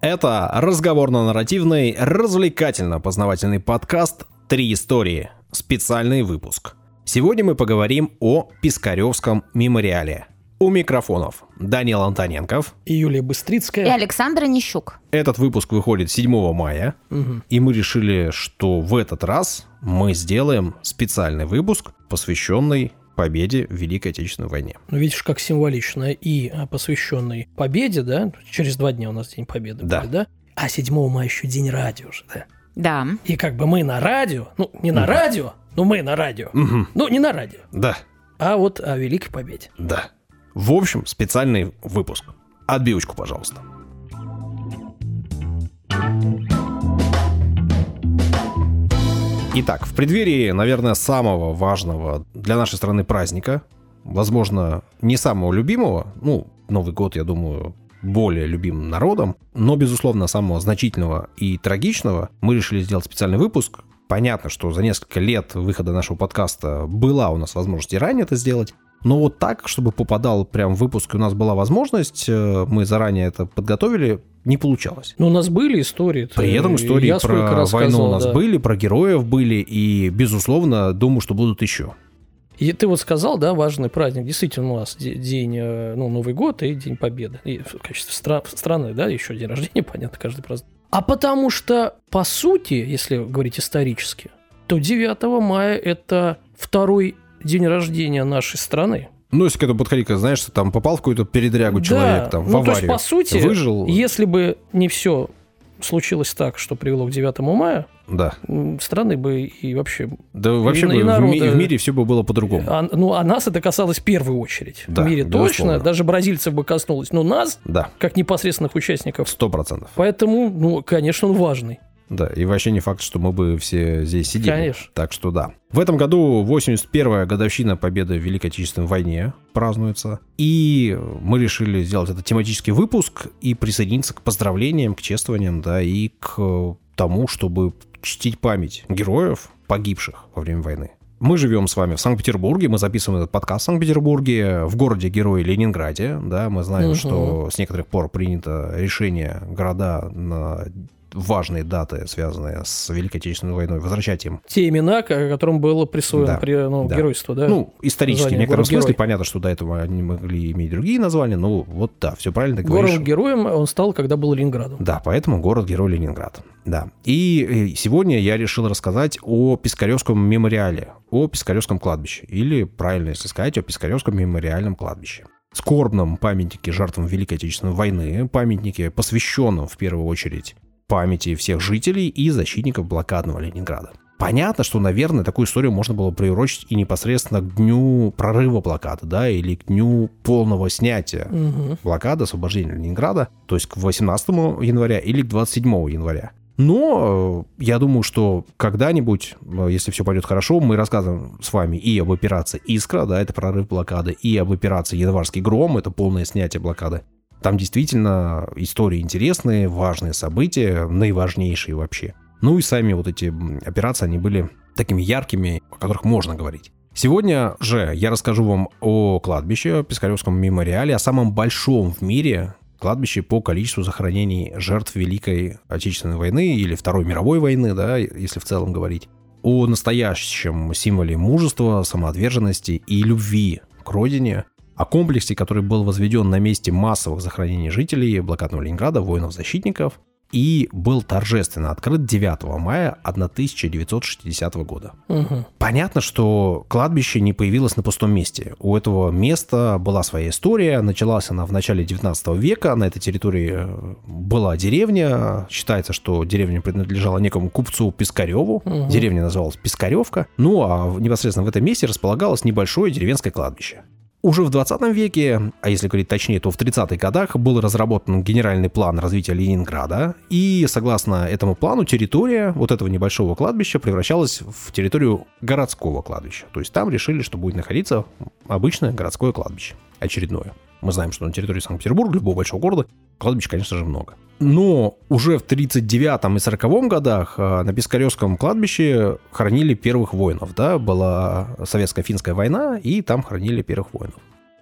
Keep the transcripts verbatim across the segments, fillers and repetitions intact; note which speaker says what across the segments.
Speaker 1: Это разговорно-нарративный, развлекательно-познавательный подкаст «Три истории». Специальный выпуск. Сегодня мы поговорим о Пискаревском мемориале. У микрофонов Данил Антоненков
Speaker 2: и Юлия Быстрицкая
Speaker 3: и Александр Нищук.
Speaker 1: Этот выпуск выходит седьмого мая,
Speaker 2: угу.
Speaker 1: и мы решили, что в этот раз мы сделаем специальный выпуск, посвященный победе в Великой Отечественной войне.
Speaker 2: Ну, видишь, как символично, и посвященный победе, да, через два дня у нас День Победы
Speaker 1: да.
Speaker 2: будет, да? А седьмого мая еще День радио же, да?
Speaker 3: Да.
Speaker 2: И как бы мы на радио, ну, не на
Speaker 1: угу.
Speaker 2: радио, но мы на радио.
Speaker 1: Угу.
Speaker 2: Ну, не на радио.
Speaker 1: Да.
Speaker 2: А вот о Великой Победе.
Speaker 1: Да. В общем, специальный выпуск. Отбивочку, пожалуйста. Итак, в преддверии, наверное, самого важного для нашей страны праздника, возможно, не самого любимого, ну, Новый год, я думаю, более любимым народом, но, безусловно, самого значительного и трагичного, мы решили сделать специальный выпуск. Понятно, что за несколько лет выхода нашего подкаста была у нас возможность и ранее это сделать, но вот так, чтобы попадал прям в выпуск, и у нас была возможность, мы заранее это подготовили, не получалось.
Speaker 2: Но у нас были истории.
Speaker 1: При этом истории
Speaker 2: я
Speaker 1: про войну у нас
Speaker 2: да.
Speaker 1: были, про героев были, и, безусловно, думаю, что будут еще.
Speaker 2: И ты вот сказал, да, важный праздник. Действительно, у нас день, ну, Новый год и День Победы. И в качестве стра- страны, да, еще день рождения, понятно, каждый праздник. А потому что, по сути, если говорить исторически, то девятого мая – это второй день рождения нашей страны.
Speaker 1: Ну, если к этому подходить, знаешь, что там попал в какую-то передрягу
Speaker 2: да.
Speaker 1: человек, там, в
Speaker 2: ну,
Speaker 1: аварию,
Speaker 2: то есть, по сути,
Speaker 1: выжил.
Speaker 2: Если бы не все случилось так, что привело к девятому мая,
Speaker 1: да.
Speaker 2: страны бы и вообще...
Speaker 1: Да вообще
Speaker 2: и,
Speaker 1: бы
Speaker 2: и
Speaker 1: в,
Speaker 2: народа,
Speaker 1: ми- в мире все бы было по-другому.
Speaker 2: А, ну, а нас это касалось в первую очередь.
Speaker 1: Да,
Speaker 2: в мире
Speaker 1: безусловно.
Speaker 2: точно. Даже бразильцев бы коснулось. Но нас,
Speaker 1: да.
Speaker 2: как непосредственных участников...
Speaker 1: Сто процентов.
Speaker 2: Поэтому, ну, конечно, он важный.
Speaker 1: Да, и вообще не факт, что мы бы все здесь сидели.
Speaker 2: Конечно.
Speaker 1: Так что да. В этом году восемьдесят первая годовщина победы в Великой Отечественной войне празднуется. И мы решили сделать этот тематический выпуск и присоединиться к поздравлениям, к чествованиям, да, и к тому, чтобы чтить память героев, погибших во время войны. Мы живем с вами в Санкт-Петербурге, мы записываем этот подкаст в Санкт-Петербурге, в городе-герое Ленинграде, да, мы знаем, угу. что с некоторых пор принято решение города на важные даты, связанные с Великой Отечественной войной, возвращать им
Speaker 2: те имена, которым было присвоено
Speaker 1: да,
Speaker 2: при, ну,
Speaker 1: да.
Speaker 2: геройство, да?
Speaker 1: Ну, исторически,
Speaker 2: название
Speaker 1: в некотором смысле,
Speaker 2: город-герой.
Speaker 1: понятно, что до этого они могли иметь другие названия, но вот да, все правильно ты говоришь.
Speaker 2: Город-героем он стал, когда был Ленинградом.
Speaker 1: Да, поэтому город-герой Ленинград. Да. И сегодня я решил рассказать о Пискаревском мемориале, о Пискаревском кладбище, или, правильно если сказать, о Пискаревском мемориальном кладбище. Скорбном памятнике жертвам Великой Отечественной войны, памятнике, посвященном в первую очередь памяти всех жителей и защитников блокадного Ленинграда. Понятно, что, наверное, такую историю можно было приурочить и непосредственно к дню прорыва блокады, да, или к дню полного снятия угу. блокады, освобождения Ленинграда, то есть к восемнадцатому января или к двадцать седьмому января. Но я думаю, что когда-нибудь, если все пойдет хорошо, мы рассказываем с вами и об операции «Искра», да, это прорыв блокады, и об операции «Январский гром», это полное снятие блокады. Там действительно истории интересные, важные события, наиважнейшие вообще. Ну и сами вот эти операции, они были такими яркими, о которых можно говорить. Сегодня же я расскажу вам о кладбище, о Пискаревском мемориале, о самом большом в мире кладбище по количеству захоронений жертв Великой Отечественной войны или Второй мировой войны, да, если в целом говорить. О настоящем символе мужества, самоотверженности и любви к родине, о комплексе, который был возведен на месте массовых захоронений жителей блокадного Ленинграда, воинов-защитников, и был торжественно открыт девятого мая тысяча девятьсот шестидесятого года.
Speaker 2: Угу.
Speaker 1: Понятно, что кладбище не появилось на пустом месте. У этого места была своя история. Началась она в начале девятнадцатого века. На этой территории была деревня. Считается, что деревня принадлежала некому купцу Пискареву. Угу. Деревня называлась Пискаревка. Ну, а непосредственно в этом месте располагалось небольшое деревенское кладбище. Уже в двадцатом веке, а если говорить точнее, то в тридцатых годах, был разработан генеральный план развития Ленинграда, и согласно этому плану территория вот этого небольшого кладбища превращалась в территорию городского кладбища. То есть там решили, что будет находиться обычное городское кладбище, очередное. Мы знаем, что на территории Санкт-Петербурга, любого большого города, кладбищ, конечно же, много. Но уже в тридцать девятом и сороковом годах на Пискаревском кладбище хоронили первых воинов. Да? Была советско-финская война, и там хоронили первых воинов.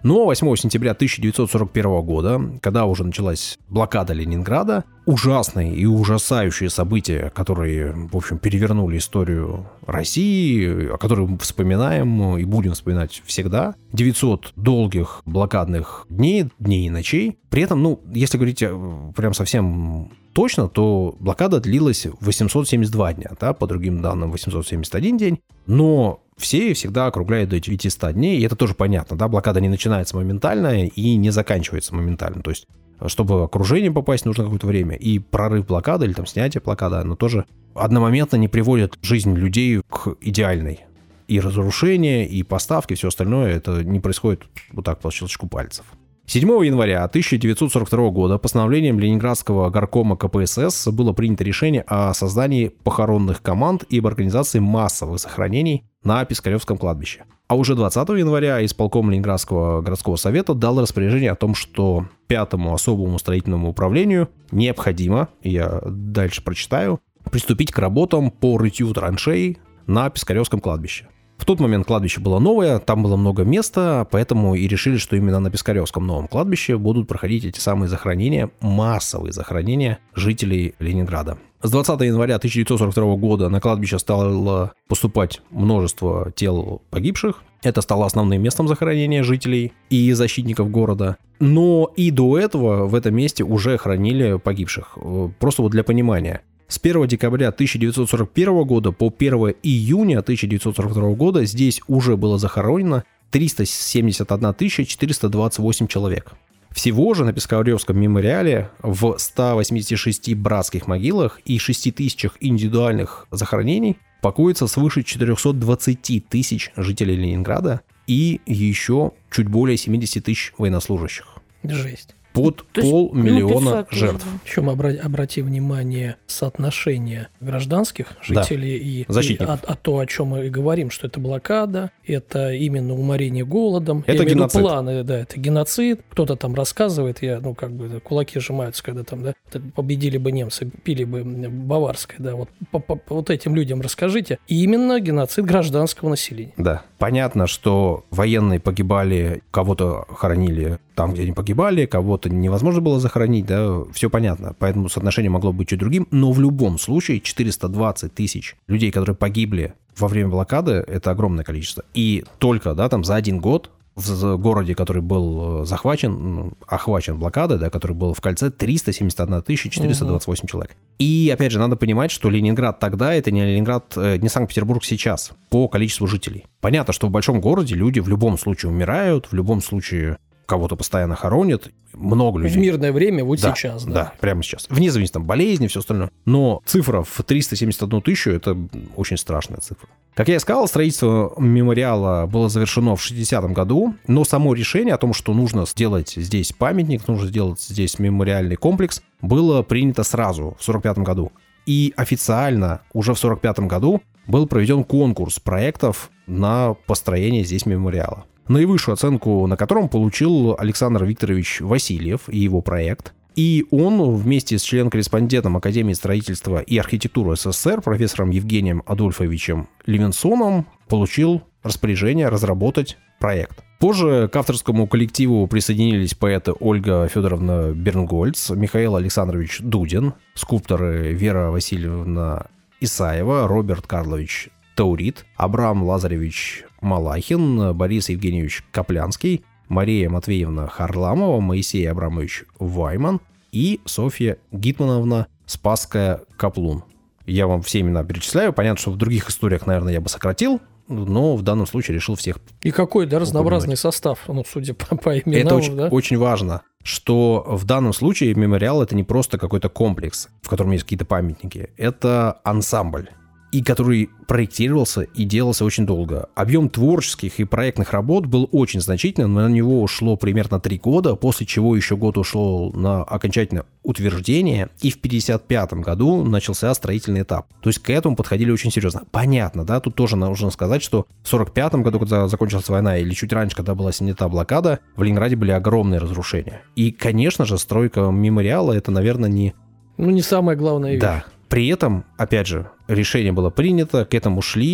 Speaker 1: Но восьмого сентября тысяча девятьсот сорок первого года, когда уже началась блокада Ленинграда, ужасные и ужасающие события, которые, в общем, перевернули историю России, о которых мы вспоминаем и будем вспоминать всегда. девятьсот долгих блокадных дней, дней и ночей. При этом, ну, если говорить прям совсем точно, то блокада длилась восемьсот семьдесят два дня, да, по другим данным восемьсот семьдесят один день. Но все всегда округляют до девятисот дней, и это тоже понятно, да, блокада не начинается моментально и не заканчивается моментально. То есть, чтобы в окружение попасть, нужно какое-то время. И прорыв блокады или там снятие блокады, оно тоже одномоментно не приводит жизнь людей к идеальной. И разрушение, и поставки, все остальное, это не происходит вот так по щелчку пальцев. седьмого января тысяча девятьсот сорок второго года постановлением Ленинградского горкома ка пэ эс эс было принято решение о создании похоронных команд и об организации массовых захоронений на Пискаревском кладбище. А уже двадцатого января исполком Ленинградского городского совета дал распоряжение о том, что пятому особому строительному управлению необходимо, я дальше прочитаю, приступить к работам по рытью траншей на Пискаревском кладбище. В тот момент кладбище было новое, там было много места, поэтому и решили, что именно на Пискаревском новом кладбище будут проходить эти самые захоронения, массовые захоронения жителей Ленинграда. С двадцатого января тысяча девятьсот сорок второго года на кладбище стало поступать множество тел погибших. Это стало основным местом захоронения жителей и защитников города. Но и до этого в этом месте уже хоронили погибших. Просто вот для понимания. С первого декабря тысяча девятьсот сорок первого года по первого июня тысяча девятьсот сорок второго года здесь уже было захоронено триста семьдесят одна тысяча четыреста двадцать восемь человек. Всего же на Пискаревском мемориале в ста восьмидесяти шести братских могилах и шести тысячах индивидуальных захоронений покоится свыше четырехсот двадцати тысяч жителей Ленинграда и еще чуть более семидесяти тысяч военнослужащих.
Speaker 2: Жесть.
Speaker 1: Под
Speaker 3: То есть,
Speaker 1: полмиллиона
Speaker 3: ну,
Speaker 1: жертв.
Speaker 2: Причем обра- обрати внимание соотношение гражданских жителей да. и, и а, а то, о чем мы и говорим, что это блокада, это именно уморение голодом.
Speaker 1: Это
Speaker 2: я
Speaker 1: геноцид.
Speaker 2: Планы, да, это геноцид. Кто-то там рассказывает, я, ну, как бы, да, кулаки сжимаются, когда там, да, победили бы немцы, пили бы баварское, да, вот, по, по, вот этим людям расскажите. И именно геноцид гражданского населения.
Speaker 1: Да. Понятно, что военные погибали, кого-то хоронили там, где они погибали, кого-то невозможно было захоронить, да, все понятно, поэтому соотношение могло быть чуть другим, но в любом случае четыреста двадцать тысяч людей, которые погибли во время блокады, это огромное количество. И только, да, там за один год в городе, который был захвачен, охвачен блокадой, да, который был в кольце, триста семьдесят одна тысяча четыреста двадцать восемь угу. человек. И, опять же, надо понимать, что Ленинград тогда, это не Ленинград, не Санкт-Петербург сейчас, по количеству жителей. Понятно, что в большом городе люди в любом случае умирают, в любом случае кого-то постоянно хоронят, много людей.
Speaker 2: В мирное время, вот
Speaker 1: да,
Speaker 2: сейчас. Да.
Speaker 1: Да, прямо сейчас. Вне зависимости от болезни, все остальное. Но цифра в триста семьдесят одну тысячу – это очень страшная цифра. Как я и сказал, строительство мемориала было завершено в шестидесятом году, но само решение о том, что нужно сделать здесь памятник, нужно сделать здесь мемориальный комплекс, было принято сразу, в сорок пятом году. И официально уже в сорок пятом году был проведен конкурс проектов на построение здесь мемориала, наивысшую оценку на котором получил Александр Викторович Васильев и его проект. И он вместе с член-корреспондентом Академии строительства и архитектуры эс эс эс эр профессором Евгением Адольфовичем Левинсоном получил распоряжение разработать проект. Позже к авторскому коллективу присоединились поэты Ольга Федоровна Бернгольц, Михаил Александрович Дудин, скульпторы Вера Васильевна Исаева, Роберт Карлович Таурит, Абрам Лазаревич Малахин, Борис Евгеньевич Каплянский, Мария Матвеевна Харламова, Моисей Абрамович Вайман и Софья Гитмановна Спасская-Каплун. Я вам все имена перечисляю. Понятно, что в других историях, наверное, я бы сократил, но в данном случае решил всех.
Speaker 2: И какой, да, разнообразный состав, ну, судя по, по именам.
Speaker 1: Это очень,
Speaker 2: да?
Speaker 1: очень важно, что в данном случае мемориал — это не просто какой-то комплекс, в котором есть какие-то памятники. Это ансамбль, и который проектировался и делался очень долго. Объем творческих и проектных работ был очень значительным, на него ушло примерно три года, после чего еще год ушел на окончательное утверждение, и в пятьдесят пятом году начался строительный этап. То есть к этому подходили очень серьезно. Понятно, да, тут тоже нужно сказать, что в сорок пятом году, когда закончилась война, или чуть раньше, когда была снята блокада, в Ленинграде были огромные разрушения. И, конечно же, стройка мемориала — это, наверное, не...
Speaker 2: Ну, не самая главная вещь.
Speaker 1: Да. При этом, опять же, решение было принято, к этому шли,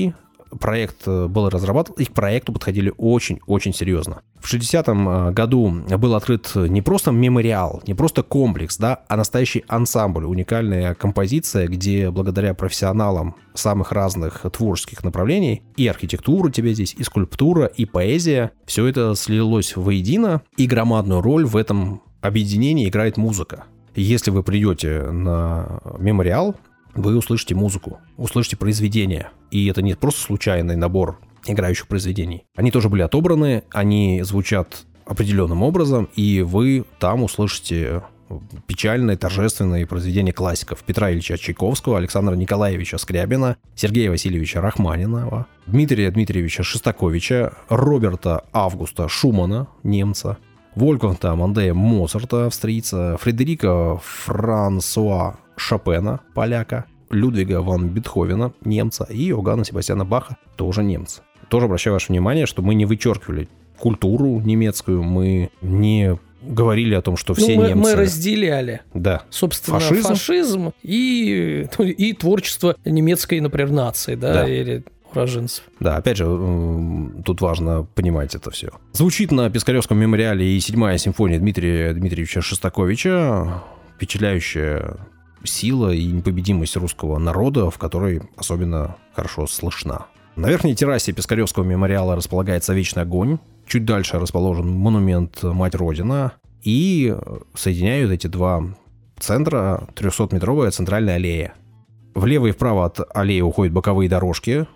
Speaker 1: проект был разрабатыван, и к проекту подходили очень-очень серьезно. В шестидесятом году был открыт не просто мемориал, не просто комплекс, да, а настоящий ансамбль, уникальная композиция, где благодаря профессионалам самых разных творческих направлений, и архитектура тебе здесь, и скульптура, и поэзия, все это слилось воедино, и громадную роль в этом объединении играет музыка. Если вы придете на мемориал, вы услышите музыку, услышите произведения. И это не просто случайный набор играющих произведений. Они тоже были отобраны, они звучат определенным образом, и вы там услышите печальные, торжественные произведения классиков Петра Ильича Чайковского, Александра Николаевича Скрябина, Сергея Васильевича Рахманинова, Дмитрия Дмитриевича Шостаковича, Роберта Августа Шумана, немца, Вольфганга Амадея Моцарта, австрийца, Фредерика Франсуа Шопена, поляка, Людвига ван Бетховена, немца, и Иоганна Себастьяна Баха, тоже немца. Тоже обращаю ваше внимание, что мы не вычеркивали культуру немецкую, мы не говорили о том, что все
Speaker 2: ну, мы,
Speaker 1: немцы...
Speaker 2: Мы разделяли,
Speaker 1: да.
Speaker 2: собственно,
Speaker 1: фашизм,
Speaker 2: фашизм и, и творчество немецкой, например, нации, да,
Speaker 1: да.
Speaker 2: или уроженцев.
Speaker 1: Да, опять же, тут важно понимать это все. Звучит на Пискаревском мемориале и седьмая симфония Дмитрия Дмитриевича Шостаковича, впечатляющая сила и непобедимость русского народа, в которой особенно хорошо слышна. На верхней террасе Пискаревского мемориала располагается Вечный огонь. Чуть дальше расположен монумент Мать Родина. И соединяют эти два центра трехсотметровая центральная аллея. Влево и вправо от аллеи уходят боковые дорожки.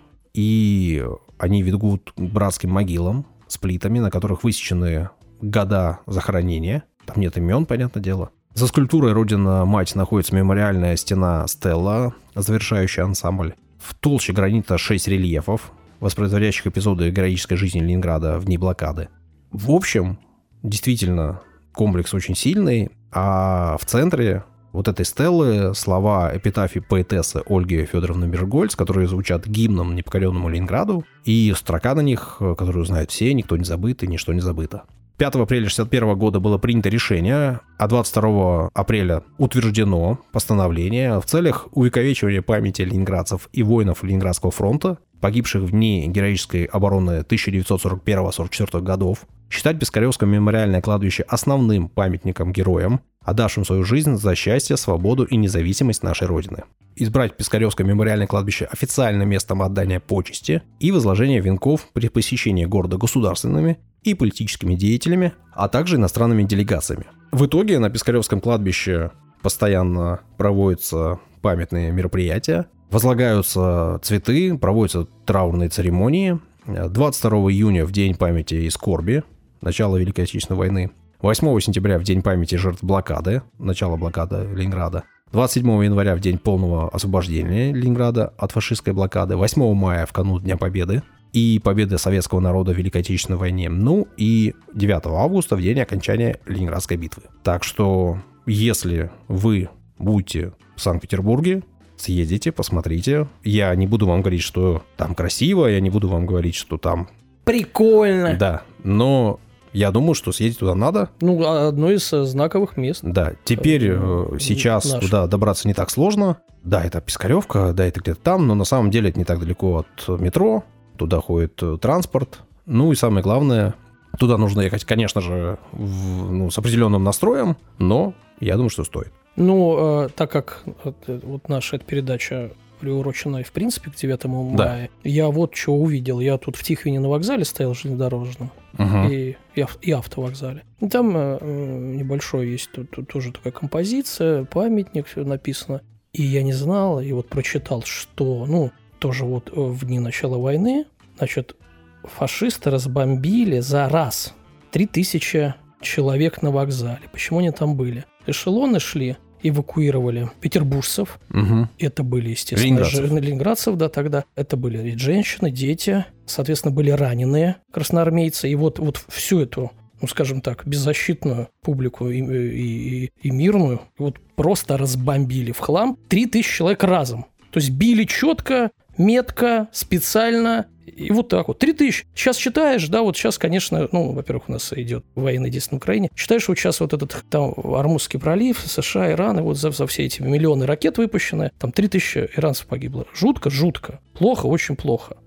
Speaker 1: И они ведут к братским могилам с плитами, на которых высечены года захоронения. Там нет имен, понятное дело. За скульптурой «Родина-мать» находится мемориальная стена Стелла, завершающая ансамбль. В толще гранита шесть рельефов, воспроизводящих эпизоды героической жизни Ленинграда в дни блокады. В общем, действительно, комплекс очень сильный, а в центре вот этой стеллы слова эпитафии поэтессы Ольги Федоровны Бергольц, которые звучат гимном непокоренному Ленинграду, и строка на них, которую знают все, никто не забыт и ничто не забыто. пятого апреля шестьдесят первого года было принято решение, а двадцать второго апреля утверждено постановление в целях увековечивания памяти ленинградцев и воинов Ленинградского фронта, погибших в дни героической обороны тысяча девятьсот сорок первого — сорок четвёртого годов, считать Пискаревское мемориальное кладбище основным памятником героям, отдавшим свою жизнь за счастье, свободу и независимость нашей Родины. Избрать Пискаревское мемориальное кладбище официальным местом отдания почести и возложения венков при посещении города государственными и политическими деятелями, а также иностранными делегациями. В итоге на Пискаревском кладбище постоянно проводятся памятные мероприятия, возлагаются цветы, проводятся траурные церемонии. двадцать второго июня в День памяти и скорби, начало Великой Отечественной войны. восьмого сентября в День памяти жертв блокады, начало блокады Ленинграда. двадцать седьмого января в День полного освобождения Ленинграда от фашистской блокады. восьмого мая в канун Дня Победы и победы советского народа в Великой Отечественной войне. Ну и девятого августа в день окончания Ленинградской битвы. Так что, если вы будете в Санкт-Петербурге, съездите, посмотрите. Я не буду вам говорить, что там красиво, я не буду вам говорить, что там...
Speaker 2: Прикольно.
Speaker 1: Да, но я думаю, что съездить туда надо.
Speaker 2: Ну, одно из знаковых мест.
Speaker 1: Да, теперь э, сейчас
Speaker 2: наш.
Speaker 1: Туда добраться не так сложно. Да, это Пискаревка, да, это где-то там, но на самом деле это не так далеко от метро. Туда ходит транспорт. Ну и самое главное, туда нужно ехать, конечно же, в, ну, с определенным настроем, но я думаю, что стоит.
Speaker 2: Ну, э, так как вот, вот наша эта передача приурочена, в принципе, к девятому мая, да. Я вот что увидел. Я тут в Тихвине на вокзале стоял железнодорожном, угу. и, и, и автовокзале. И там э, небольшой есть тут, тут тоже такая композиция, памятник, все написано. И я не знал, и вот прочитал, что, ну, тоже вот в дни начала войны, значит, фашисты разбомбили за раз три тысячи человек на вокзале. Почему они там были? Эшелоны шли, эвакуировали петербуржцев. Угу. Это были, естественно, ленинградцев. Ж... ленинградцев, да, тогда. Это были женщины, дети. Соответственно, были раненые красноармейцы. И вот, вот всю эту, ну, скажем так, беззащитную публику и, и, и мирную вот просто разбомбили в хлам. Три тысячи человек разом. То есть били четко, метко, специально, и вот так вот. Три тысячи. Сейчас читаешь, да, вот сейчас, конечно, ну, во-первых, у нас идет военное действие на Украине. Читаешь вот сейчас вот этот там Ормузский пролив, США, Иран, и вот за, за все эти миллионы ракет выпущены, там три тысячи иранцев погибло. Жутко, жутко. Плохо, очень плохо.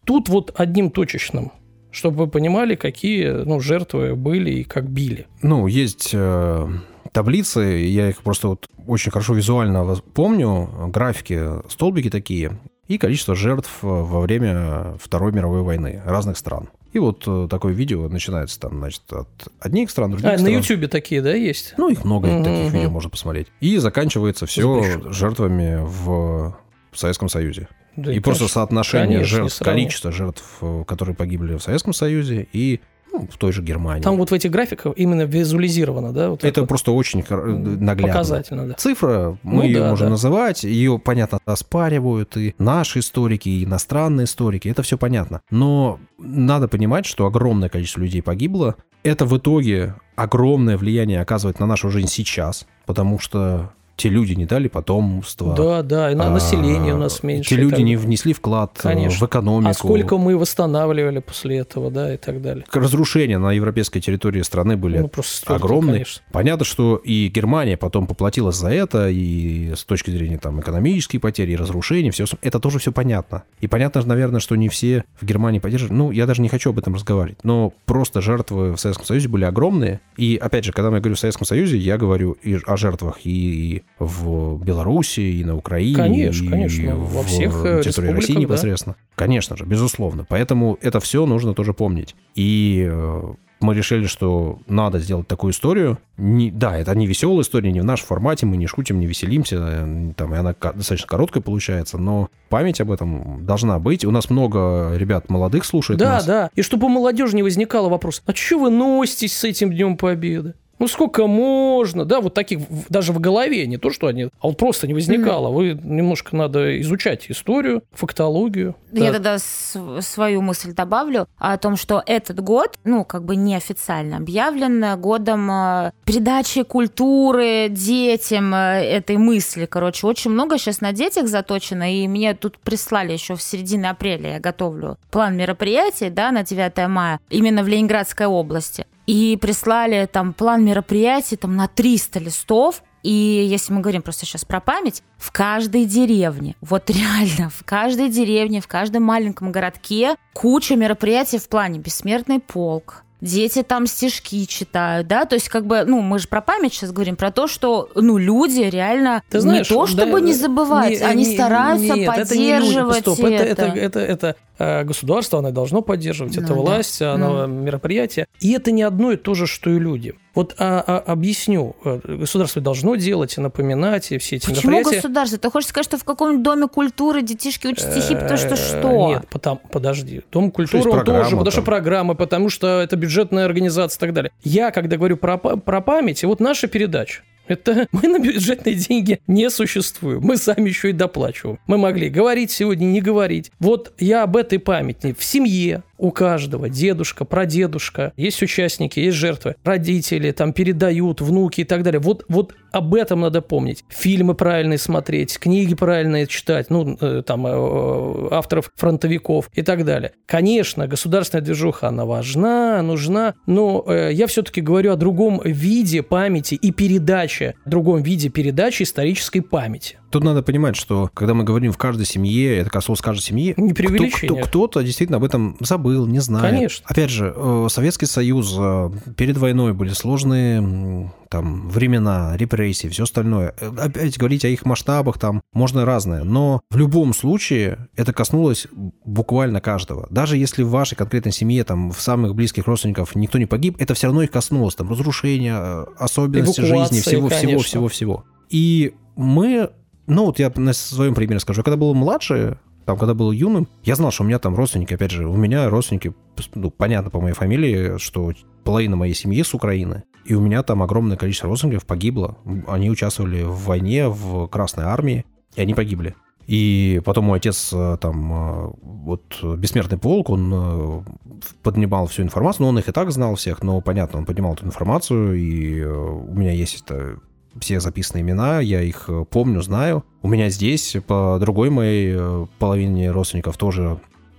Speaker 2: Тут вот одним точечным, чтобы вы понимали, какие ну, жертвы были и как били.
Speaker 1: Ну, есть э, таблицы, я их просто вот очень хорошо визуально помню, графики, столбики такие, и количество жертв во время Второй мировой войны разных стран. И вот такое видео начинается там, значит, от одних стран, других
Speaker 2: а,
Speaker 1: стран.
Speaker 2: на Ютубе такие, да, есть?
Speaker 1: Ну, их много,
Speaker 2: uh-huh,
Speaker 1: таких
Speaker 2: uh-huh.
Speaker 1: видео можно посмотреть. И заканчивается все
Speaker 2: Запрещу.
Speaker 1: жертвами в Советском Союзе.
Speaker 2: Да,
Speaker 1: и просто
Speaker 2: конечно,
Speaker 1: соотношение
Speaker 2: конечно,
Speaker 1: жертв, количество жертв, которые погибли в Советском Союзе и ну, в той же Германии.
Speaker 2: Там вот в этих графиках именно визуализировано, да? Вот
Speaker 1: это
Speaker 2: это
Speaker 1: просто вот очень наглядно.
Speaker 2: Показательно, да.
Speaker 1: Цифра, мы
Speaker 2: ну,
Speaker 1: ее
Speaker 2: да,
Speaker 1: можем
Speaker 2: да.
Speaker 1: называть, ее, понятно, оспаривают и наши историки, и иностранные историки, это все понятно. Но надо понимать, что огромное количество людей погибло. Это в итоге огромное влияние оказывает на нашу жизнь сейчас, потому что те люди не дали потомства.
Speaker 2: Да, да, и на население у нас меньше.
Speaker 1: Те люди не внесли вклад
Speaker 2: Конечно.
Speaker 1: в экономику.
Speaker 2: А сколько мы восстанавливали после этого, да, и так далее.
Speaker 1: Разрушения на европейской территории страны были ну, огромные. Конечно. Понятно, что и Германия потом поплатилась за это, и с точки зрения там, экономических потерь, и разрушений, все, это тоже все понятно. И понятно, наверное, что не все в Германии поддерживают. Ну, я даже не хочу об этом разговаривать. Но просто жертвы в Советском Союзе были огромные. И, опять же, когда я говорю о Советском Союзе, я говорю и о жертвах и в Беларуси, и на Украине,
Speaker 2: конечно,
Speaker 1: и
Speaker 2: конечно.
Speaker 1: в
Speaker 2: во всех
Speaker 1: территории России непосредственно. Да? Конечно же, безусловно. Поэтому это все нужно тоже помнить. И мы решили, что надо сделать такую историю. Не, да, это не веселая история, не в нашем формате, мы не шутим, не веселимся, там, и она достаточно короткая получается, но память об этом должна быть. У нас много ребят молодых слушает
Speaker 2: да,
Speaker 1: нас.
Speaker 2: Да, да. И чтобы у молодежи не возникало вопрос, а что вы носитесь с этим Днем Победы? Ну, сколько можно, да, вот таких даже в голове, не то, что они, а вот просто не возникало. Mm-hmm. Вы немножко надо изучать историю, фактологию.
Speaker 3: Я
Speaker 2: да.
Speaker 3: тогда с- свою мысль добавлю о том, что этот год, ну, как бы неофициально объявлен годом передачи культуры детям этой мысли. Короче, очень много сейчас на детях заточено, и мне тут прислали еще в середине апреля, я готовлю план мероприятий, да, на девятое мая, именно в Ленинградской области. И прислали там план мероприятий там, на триста листов. И если мы говорим просто сейчас про память, в каждой деревне, вот реально, в каждой деревне, в каждом маленьком городке куча мероприятий в плане «Бессмертный полк». Дети там стишки читают, да, то есть как бы, ну, мы же про память сейчас говорим, про то, что, ну, люди реально
Speaker 2: Ты знаешь,
Speaker 3: не то, чтобы
Speaker 2: да,
Speaker 3: не забывать,
Speaker 2: не,
Speaker 3: они
Speaker 2: не,
Speaker 3: стараются
Speaker 2: нет,
Speaker 3: поддерживать
Speaker 2: это. Не люди, стоп,
Speaker 3: это.
Speaker 2: Это, это, это, это, это государство, оно должно поддерживать, ну, это власть, да. оно ну. мероприятие. И это не одно и то же, что и люди. Вот а, а, объясню, государство должно делать и напоминать, и все эти
Speaker 3: Почему
Speaker 2: мероприятия.
Speaker 3: Почему государство? Ты хочешь сказать, что в каком-нибудь доме культуры детишки учат стихи, потому что что?
Speaker 2: Нет, потому, подожди. Дом культуры он тоже, потому что программа, потому что это бюджетная организация и так далее. Я, когда говорю про, про память, вот наша передача. Это мы на бюджетные деньги не существуем. Мы сами еще и доплачиваем. Мы могли говорить сегодня, не говорить. Вот я об этой памяти. В семье у каждого дедушка, прадедушка, есть участники, есть жертвы. Родители там передают, внуки и так далее. Вот, вот об этом надо помнить. Фильмы правильные смотреть, книги правильные читать, ну, там, авторов фронтовиков и так далее. Конечно, государственная движуха, она важна, нужна, но я все-таки говорю о другом виде памяти и передаче, другом виде передачи исторической памяти.
Speaker 1: Тут надо понимать, что когда мы говорим в каждой семье, это касалось каждой семьи,
Speaker 2: не преувеличение.
Speaker 1: Кто, кто, кто-то действительно об этом забыл, не знает.
Speaker 2: Конечно.
Speaker 1: Опять же, Советский Союз, перед войной были сложные там, времена, репрессии, все остальное. Опять говорить о их масштабах там можно разное, но в любом случае это коснулось буквально каждого. Даже если в вашей конкретной семье, там, в самых близких родственников никто не погиб, это все равно их коснулось. Там, разрушения, особенности жизни, всего-всего-всего-всего. И мы... Ну, вот я на своем примере скажу. Когда был младше, там, когда был юным, я знал, что у меня там родственники, опять же, у меня родственники, ну, понятно по моей фамилии, что половина моей семьи с Украины, и у меня там огромное количество родственников погибло. Они участвовали в войне, в Красной армии, и они погибли. И потом мой отец, там, вот, «Бессмертный полк», он поднимал всю информацию, но он их и так знал всех, но, понятно, он поднимал эту информацию, и у меня есть это... все записанные имена, я их помню, знаю. У меня здесь, по другой моей половине родственников, тоже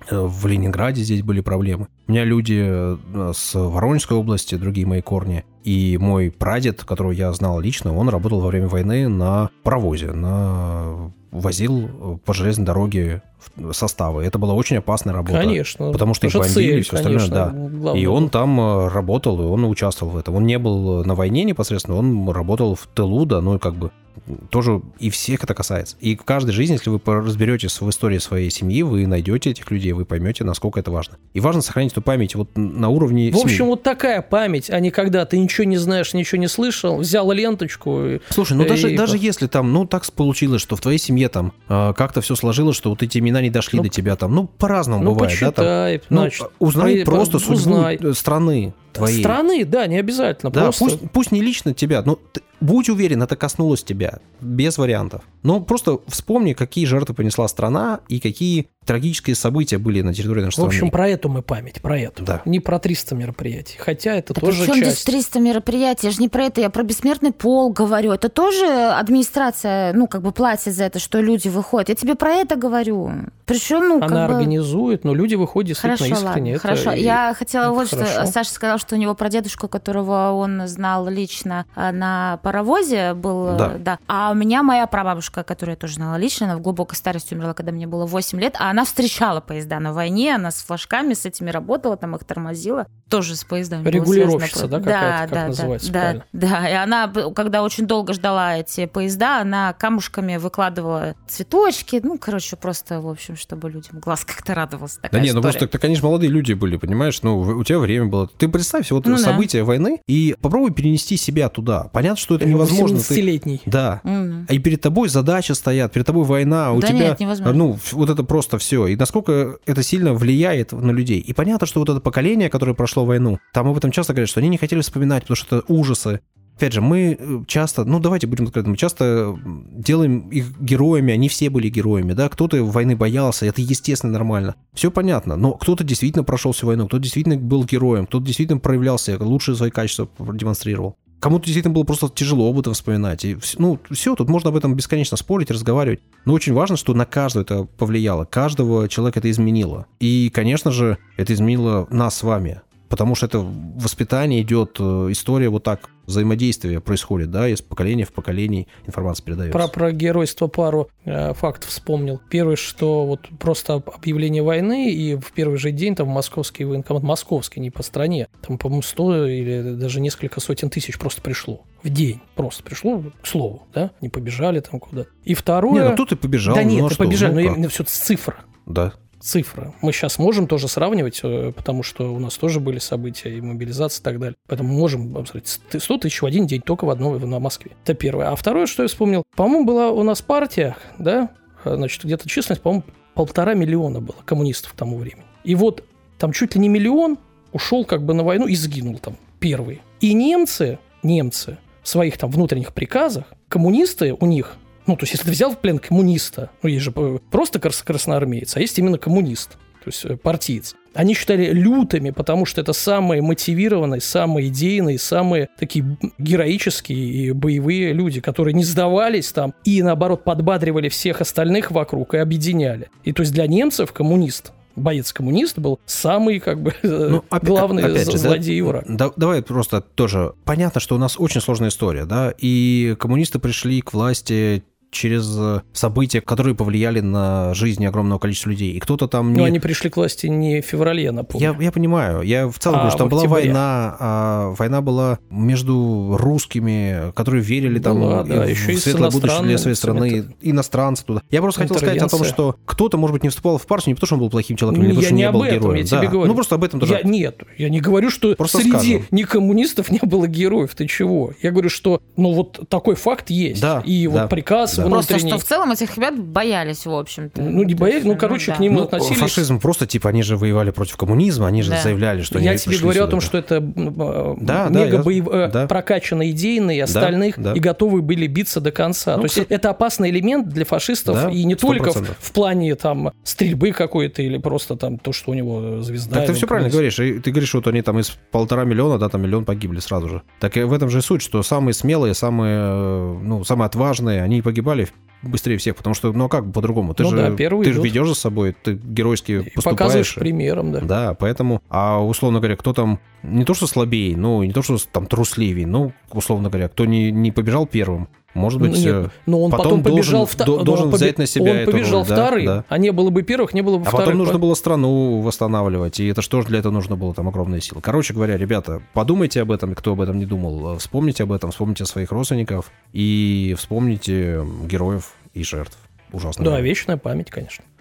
Speaker 1: в Ленинграде здесь были проблемы. У меня люди с Воронежской области, другие мои корни. И мой прадед, которого я знал лично, он работал во время войны на паровозе, на возил по железной дороге составы. Это была очень опасная работа.
Speaker 2: Конечно.
Speaker 1: Потому что их бомбили и все остальное. Да. И он там работал, и он участвовал в этом. Он не был на войне непосредственно, он работал в тылу, да, ну и как бы тоже и всех это касается. И в каждой жизни, если вы разберетесь в истории своей семьи, вы найдете этих людей, вы поймете, насколько это важно. И важно сохранить эту память вот на уровне
Speaker 2: В общем, семьи. Вот такая память, а не когда ты ничего не знаешь, ничего не слышал, взял ленточку.
Speaker 1: Слушай, ну и... даже, даже если там, ну так получилось, что в твоей семье там э, как-то все сложилось, что вот эти имена не дошли ну, до тебя там, ну по-разному
Speaker 2: ну,
Speaker 1: бывает.
Speaker 2: Почитай,
Speaker 1: да, там, значит, ну, узнай по... просто судьбу узнай. страны. Твоей.
Speaker 2: Страны, да, не обязательно.
Speaker 1: Да,
Speaker 2: просто...
Speaker 1: пусть, пусть не лично тебя, но ты, будь уверен, это коснулось тебя, без вариантов. Но просто вспомни, какие жертвы понесла страна и какие трагические события были на территории нашей страны.
Speaker 2: В общем, про эту мы память, про эту.
Speaker 1: Да.
Speaker 2: Не про триста мероприятий. Хотя это
Speaker 3: да
Speaker 2: тоже
Speaker 3: часть.
Speaker 2: здесь
Speaker 3: триста мероприятий? Я же не про это, я про бессмертный полк говорю. Это тоже администрация, ну, как бы платит за это, что люди выходят. Я тебе про это говорю. Причем, ну,
Speaker 2: Она
Speaker 3: как бы...
Speaker 2: организует, но люди выходят действительно
Speaker 3: хорошо,
Speaker 2: искренне.
Speaker 3: Ладно,
Speaker 2: это...
Speaker 3: Хорошо, я хотела вот
Speaker 2: хорошо.
Speaker 3: что... Саша сказал, что у него прадедушка, которого он знал лично на паровозе, был...
Speaker 1: Да.
Speaker 3: да. А у меня моя прабабушка, которую я тоже знала лично, она в глубокой старости умерла, когда мне было восемь лет, а она встречала поезда на войне, она с флажками, с этими работала, там их тормозила, тоже с поездами.
Speaker 2: Регулировщица, да, какая-то,
Speaker 3: да,
Speaker 2: как
Speaker 3: да,
Speaker 2: называется,
Speaker 3: да,
Speaker 2: правильно?
Speaker 3: Да, и она, когда очень долго ждала эти поезда, она камушками выкладывала цветочки, ну, короче, просто, в общем, чтобы людям глаз как-то радовался.
Speaker 1: Да нет, ну просто, так, конечно, молодые люди были, понимаешь, ну, у тебя время было. Ты представь, вот ну, события да. войны, и попробуй перенести себя туда. Понятно, что это невозможно.
Speaker 2: семнадцатилетний.
Speaker 1: Ты... Да.
Speaker 3: Mm-hmm.
Speaker 1: И перед тобой задачи стоят, перед тобой война, у
Speaker 3: да
Speaker 1: тебя,
Speaker 3: нет, невозможно.
Speaker 1: ну, вот это просто все. И насколько это сильно влияет на людей. И понятно, что вот это поколение, которое прошло войну, там об этом часто говорят, что они не хотели вспоминать, потому что это ужасы. Опять же, мы часто, ну давайте будем открыты, мы часто делаем их героями, они все были героями, да, кто-то войны боялся, это естественно, нормально, все понятно, но кто-то действительно прошел всю войну, кто-то действительно был героем, кто-то действительно проявлялся, лучшие свои качества продемонстрировал. Кому-то действительно было просто тяжело об этом вспоминать. И, ну, все, тут можно об этом бесконечно спорить, разговаривать. Но очень важно, что на каждого это повлияло, каждого человека это изменило. И, конечно же, это изменило нас с вами. Потому что это воспитание идет, история вот так, взаимодействие происходит, да, из поколения в поколение информация передается.
Speaker 2: Про, про геройство пару э, фактов вспомнил. Первый, что вот просто объявление войны, и в первый же день там московский военкомат, московский, не по стране, там, по-моему, сто или даже несколько сотен тысяч просто пришло. В день просто пришло, к слову, да, не побежали там куда-то. И второе...
Speaker 1: Не, ну тут и побежал.
Speaker 2: Да нет,
Speaker 1: ну,
Speaker 2: ты
Speaker 1: что,
Speaker 2: побежал,
Speaker 1: ну,
Speaker 2: но именно все цифра.
Speaker 1: Да.
Speaker 2: Цифра. Мы сейчас можем тоже сравнивать, потому что у нас тоже были события и мобилизация и так далее. Поэтому можем обсудить сто тысяч в один день только в одной на Москве. Это первое. А второе, что я вспомнил, по-моему, была у нас партия, да, значит, где-то численность, по-моему, полтора миллиона было коммунистов к тому времени. И вот там чуть ли не миллион ушел как бы на войну и сгинул там первый. И немцы, немцы в своих там внутренних приказах, коммунисты у них... Ну, то есть, если ты взял в плен коммуниста, ну, есть же просто красноармеец, а есть именно коммунист, то есть партиец. Они считали лютыми, потому что это самые мотивированные, самые идейные, самые такие героические и боевые люди, которые не сдавались там и, наоборот, подбадривали всех остальных вокруг и объединяли. И то есть для немцев коммунист, боец-коммунист был самый, как бы, ну, опять, главный опять же, злодей и враг.
Speaker 1: Да, давай просто тоже... Понятно, что у нас очень сложная история, да, и коммунисты пришли к власти через события, которые повлияли на жизнь огромного количества людей. И кто-то там... Не...
Speaker 2: Но они пришли к власти не в феврале, я напомню.
Speaker 1: Я, я понимаю. Я в целом а, говорю, что там была война, а война была между русскими, которые верили там
Speaker 2: была, да,
Speaker 1: в светлое будущее для своей страны, иностранцы туда. Я просто хотел сказать о том, что кто-то, может быть, не вступал в партию не потому, что он был плохим человеком,
Speaker 2: ну,
Speaker 1: не потому, что
Speaker 2: не
Speaker 1: не был
Speaker 2: этом,
Speaker 1: героем.
Speaker 2: Я тебе
Speaker 1: да.
Speaker 2: говорю.
Speaker 1: Ну, просто об этом тоже...
Speaker 2: Я, нет, я не говорю, что просто среди скажем. некоммунистов не было героев. Ты чего? Я говорю, что ну вот такой факт есть.
Speaker 1: Да,
Speaker 2: и
Speaker 1: да,
Speaker 2: вот приказ
Speaker 1: да.
Speaker 2: внутренний...
Speaker 3: Просто что в целом этих ребят боялись, в общем-то.
Speaker 2: Ну, не боялись, ну, короче, ну, к ним
Speaker 1: ну,
Speaker 2: относились...
Speaker 1: Фашизм просто, типа, они же воевали против коммунизма, они же да. заявляли, что
Speaker 2: я
Speaker 1: они
Speaker 2: тебе говорю
Speaker 1: сюда.
Speaker 2: о том, что это
Speaker 1: да,
Speaker 2: мега
Speaker 1: да,
Speaker 2: боев...
Speaker 1: да.
Speaker 2: прокачанные идейные, остальных, да, да. и готовы были биться до конца. Ну, То есть это опасный элемент для фашистов, да, и не сто процентов. Только в, в плане там стрельбы какой-то или просто там то, что у него звезда.
Speaker 1: Так ты все правильно говоришь. И ты говоришь, вот они там из полтора миллиона, да, там миллион погибли сразу же. Так и в этом же суть, что самые смелые, самые, ну, самые отважные, они погибали быстрее всех, потому что, ну а как по-другому? Ты, ну, же, да, ты же ведешь за собой, ты геройски и поступаешь.
Speaker 2: Показываешь примером, да.
Speaker 1: Да, поэтому, а условно говоря, кто там не то что слабее, ну не то что там трусливее, ну, условно говоря, кто не, не побежал первым, Может быть,
Speaker 2: Нет, но он
Speaker 1: потом,
Speaker 2: потом побежал,
Speaker 1: должен,
Speaker 2: вта...
Speaker 1: до, должен
Speaker 2: он побе...
Speaker 1: взять на себя
Speaker 2: он
Speaker 1: эту
Speaker 2: побежал
Speaker 1: роль, да,
Speaker 2: вторым,
Speaker 1: да.
Speaker 2: а не было бы первых, не было бы
Speaker 1: а
Speaker 2: вторых.
Speaker 1: потом нужно было страну восстанавливать, и это что же для этого нужно было там огромные силы. Короче говоря, ребята, подумайте об этом, кто об этом не думал, вспомните об этом, вспомните своих родственников и вспомните героев и жертв. Ужасно.
Speaker 2: Да, вечная память, конечно.